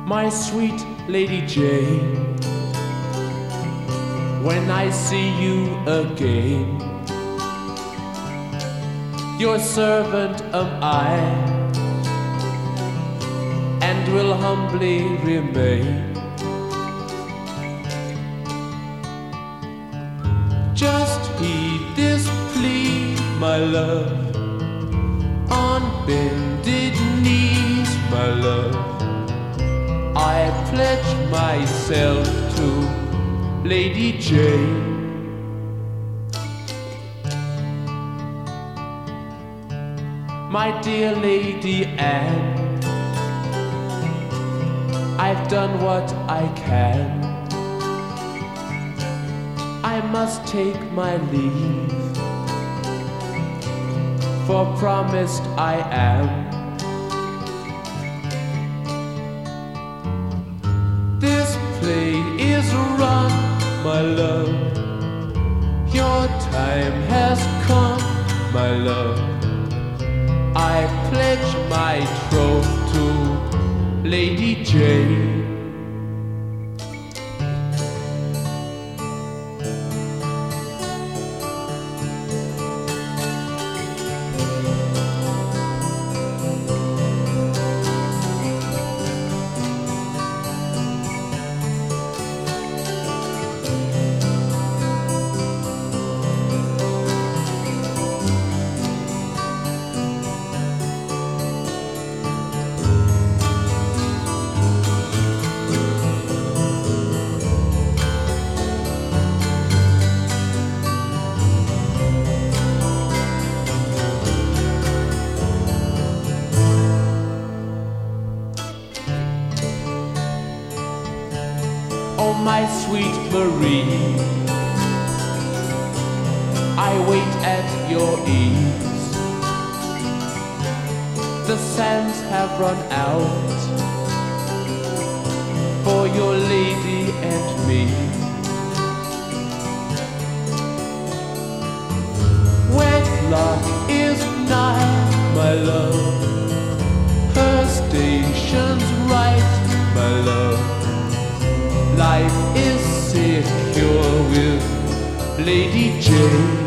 My sweet Lady Jane, when I see you again, your servant am I, and will humbly remain. Just heed this plea, my love, on bended knees, my love. I pledge myself to Lady Jane. My dear Lady Anne, I've done what I can. I must take my leave, for promised I am. This play is run, my love. Your time has come, my love. I pledge my troth to Lady Jane. Oh, my sweet Marie, I wait at your ease. The sands have run out for your lady and me. Wedlock is nigh, my love. Her station's right, my love. Life is secure with Lady Jane.